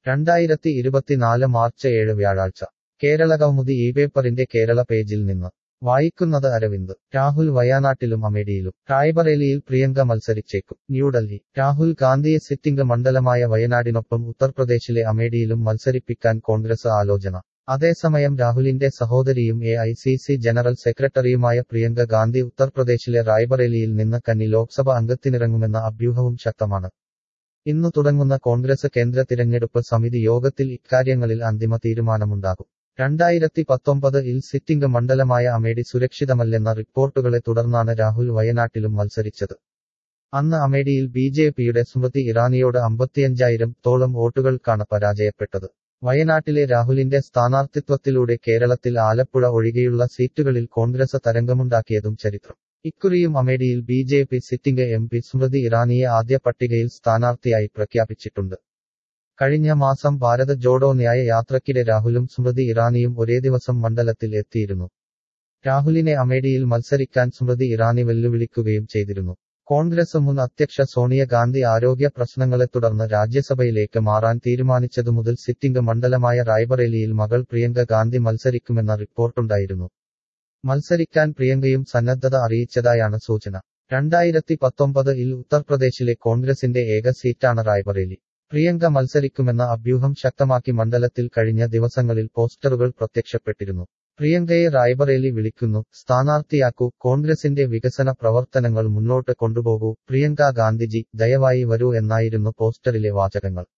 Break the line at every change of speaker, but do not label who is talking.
2024 March 7 വ്യാഴാഴ്ച കേരളകൗമുദി പേപ്പറിന്റെ കേരള പേജിൽ നിന്ന് വായിക്കുന്നത് അരവിന്ദ്. രാഹുൽ വയനാട്ടിലും അമേഠിയിലും. റായ്ബറേലിയിൽ പ്രിയങ്ക മത്സരിച്ചേക്കും. ന്യൂഡൽഹി. രാഹുൽ ഗാന്ധിയെ സിറ്റിംഗ് മണ്ഡലമായ വയനാടിനൊപ്പം ഉത്തർപ്രദേശിലെ അമേഠിയിലും മത്സരിപ്പിക്കാൻ കോൺഗ്രസ് ആലോചന. അതേസമയം രാഹുലിന്റെ സഹോദരിയും AICC ജനറൽ സെക്രട്ടറിയുമായ പ്രിയങ്ക ഗാന്ധി ഉത്തർപ്രദേശിലെ റായ്ബറേലിയിൽ നിന്ന് കന്നി ലോക്സഭ അംഗത്തിനിറങ്ങുമെന്ന അഭ്യൂഹവും ശക്തമാണ്. ഇന്നു തുടങ്ങുന്ന കോൺഗ്രസ് കേന്ദ്ര തിരഞ്ഞെടുപ്പ് സമിതി യോഗത്തിൽ ഇക്കാര്യങ്ങളിൽ അന്തിമ തീരുമാനമുണ്ടാകും. 2019-ൽ സിറ്റിംഗ് മണ്ഡലമായ അമേഠി സുരക്ഷിതമല്ലെന്ന റിപ്പോർട്ടുകളെ തുടർന്നാണ് രാഹുൽ വയനാട്ടിലും മത്സരിച്ചത്. അന്ന് അമേഠിയിൽ BJPയുടെ സ്മൃതി ഇറാനിയോട് 55,000-തോളം വോട്ടുകൾക്കാണ് പരാജയപ്പെട്ടത്. വയനാട്ടിലെ രാഹുലിന്റെ സ്ഥാനാർത്ഥിത്വത്തിലൂടെ കേരളത്തിൽ ആലപ്പുഴ ഒഴികെയുള്ള സീറ്റുകളിൽ കോൺഗ്രസ് തരംഗമുണ്ടാക്കിയതും ചരിത്രം. ഇക്കുറിയും അമേഠിയിൽ BJP സിറ്റിംഗ് MP സ്മൃതി ഇറാനിയെ ആദ്യ പട്ടികയിൽ സ്ഥാനാർത്ഥിയായി പ്രഖ്യാപിച്ചിട്ടുണ്ട്. കഴിഞ്ഞ മാസം ഭാരത് ജോഡോ ന്യായ യാത്രയ്ക്കിടെ രാഹുലും സ്മൃതി ഇറാനിയും ഒരേ ദിവസം മണ്ഡലത്തിൽ എത്തിയിരുന്നു. രാഹുലിനെ അമേഠിയിൽ മത്സരിക്കാൻ സ്മൃതി ഇറാനി വെല്ലുവിളിക്കുകയും ചെയ്തിരുന്നു. കോൺഗ്രസ് മുൻ അധ്യക്ഷ സോണിയ ഗാന്ധി ആരോഗ്യ പ്രശ്നങ്ങളെ തുടർന്ന് രാജ്യസഭയിലേക്ക് മാറാൻ തീരുമാനിച്ചതു മുതൽ സിറ്റിംഗ് മണ്ഡലമായ റായ്ബറേലിയിൽ മകൾ പ്രിയങ്ക ഗാന്ധി മത്സരിക്കുമെന്ന റിപ്പോർട്ടുണ്ടായിരുന്നു. മത്സരിക്കാൻ പ്രിയങ്കയും സന്നദ്ധത അറിയിച്ചതായാണ് സൂചന. 2019-ൽ ഉത്തർപ്രദേശിലെ കോൺഗ്രസിന്റെ ഏക സീറ്റാണ് റായ്ബറേലി. പ്രിയങ്ക മത്സരിക്കുമെന്ന അഭ്യൂഹം ശക്തമാക്കി മണ്ഡലത്തിൽ കഴിഞ്ഞ ദിവസങ്ങളിൽ പോസ്റ്ററുകൾ പ്രത്യക്ഷപ്പെട്ടിരുന്നു. പ്രിയങ്കയെ റായ്ബറേലി വിളിക്കുന്നു, സ്ഥാനാർത്ഥിയാക്കൂ, കോൺഗ്രസിന്റെ വികസന പ്രവർത്തനങ്ങൾ മുന്നോട്ട് കൊണ്ടുപോകൂ, പ്രിയങ്ക ഗാന്ധിജി ദയവായി വരൂ എന്നായിരുന്നു പോസ്റ്ററിലെ വാചകങ്ങൾ.